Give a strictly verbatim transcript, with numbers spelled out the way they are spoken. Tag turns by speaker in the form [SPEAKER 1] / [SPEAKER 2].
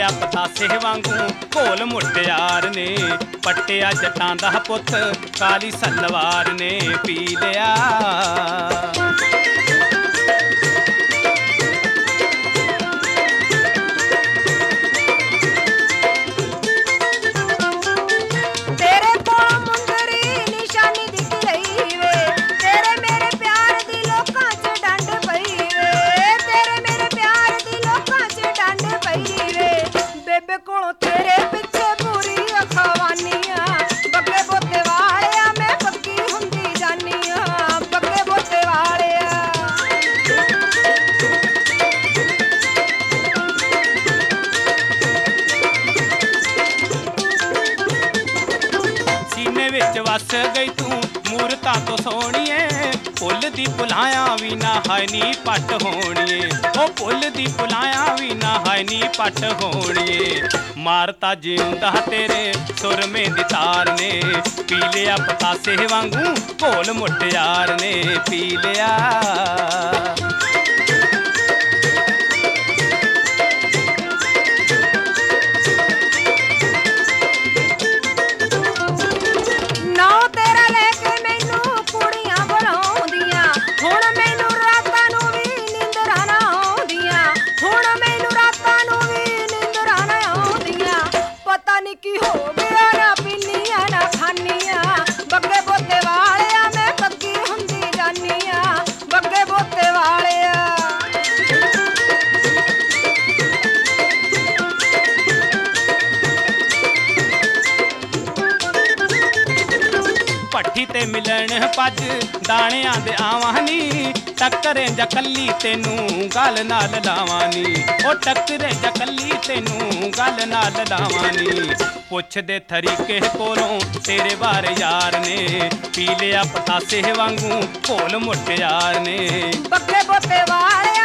[SPEAKER 1] ਲਿਆ ਪਤਾਸੇ ਵਾਂਗੂ ਘੋਲ ਮੁਟਿਆਰ ਨੇ। ਪੱਟਿਆ ਜੱਟਾਂ ਦਾ ਪੁੱਤ ਕਾਲੀ ਸਲਵਾਰ ਨੇ ਪੀ ਲਿਆ। ਵਿੱਚ ਵਸ ਗਈ ਤੂੰ ਮੂਰਤਾਂ ਤੋਂ ਸੋਹਣੀਏ। ਪੁੱਲ ਦੀ ਪੁਲਾਇਆ ਵੀ ਨਾ ਹਾਏ ਨੀ ਪੱਟ ਹੋਣੀਏ। ਉਹ ਪੁੱਲ ਦੀ ਪੁਲਾਇਆ ਵੀ ਨਾ ਹਾਏ ਨੀ ਪੱਟ ਹੋਣੀਏ। ਮਾਰਤਾ ਜਿਉਂਦਾ ਤੇਰੇ ਸੁਰਮੇ ਦੀ ਤਾਰ ਨੇ ਪੀ ਲਿਆ ਪਤਾਸੇ ਵਾਂਗੂ ਘੋਲ ਮੁਟਿਆਰ ਨੇ ਪੀ ਲਿਆ।
[SPEAKER 2] ਕੀ ਹੋ ਗਿਆ ਨਾ ਪੀਨੀਆਂ ਨਾ ਖਾਨੀਆਂ ਬੱਗੇ ਬੋਤੇ ਵਾਲਿਆ ਮੈਂ ਬੱਗੀ ਹੁੰਦੀ ਜਾਨੀਆਂ ਬੱਗੇ ਬੋਤੇ ਵਾਲਿਆ।
[SPEAKER 1] ਭੱਠੀ ਤੇ ਮਿਲਣ ਭੱਜ ਦਾਣਿਆਂ ਦੇ ਆਵਾਂ ਨੀ। ਟੱਕਰੇ ਜਾਂ ਕੱਲੀ ਤੈਨੂੰ ਗੱਲ ਨਾਲ ਲਾਵਾਂ ਨੀ। ਉਹ ਟੱਕਰੇ ਜਾਂ ਕੱਲੀ ਤੈਨੂੰ ਗੱਲ ਨਾਲ ਲਾਵਾਂ ਨੀ। ਪੁੱਛਦੇ ਤਰੀਕੇ ਕੋਲੋਂ ਤੇਰੇ ਬਾਰੇ ਯਾਰ ਨੇ ਪੀ ਲਿਆ ਪਤਾਸੇ ਵਾਂਗੂ ਘੋਲ ਮੁਟਿਆਰ ਨੇ।
[SPEAKER 2] ਬੱਗੇ ਬੋਤੇ ਵਾਲੇ